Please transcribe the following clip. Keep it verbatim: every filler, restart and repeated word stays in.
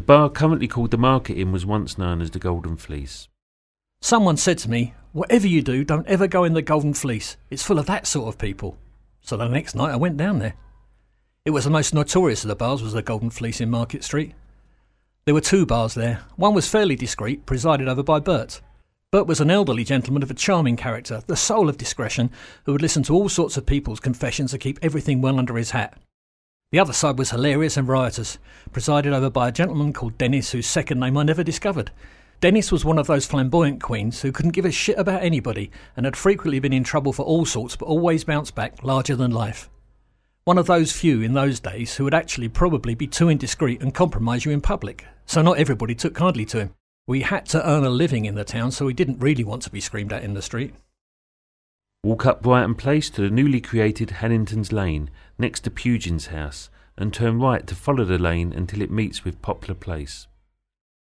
The bar currently called the Market Inn was once known as the Golden Fleece. Someone said to me, whatever you do, don't ever go in the Golden Fleece. It's full of that sort of people. So the next night I went down there. It was the most notorious of the bars, was the Golden Fleece in Market Street. There were two bars there. One was fairly discreet, presided over by Bert. Bert was an elderly gentleman of a charming character, the soul of discretion, who would listen to all sorts of people's confessions to keep everything well under his hat. The other side was hilarious and riotous, presided over by a gentleman called Dennis, whose second name I never discovered. Dennis was one of those flamboyant queens who couldn't give a shit about anybody and had frequently been in trouble for all sorts but always bounced back larger than life. One of those few in those days who would actually probably be too indiscreet and compromise you in public, so not everybody took kindly to him. We had to earn a living in the town, so we didn't really want to be screamed at in the street. Walk up Brighton Place to the newly created Hannington's Lane, next to Pugin's house, and turn right to follow the lane until it meets with Poplar Place.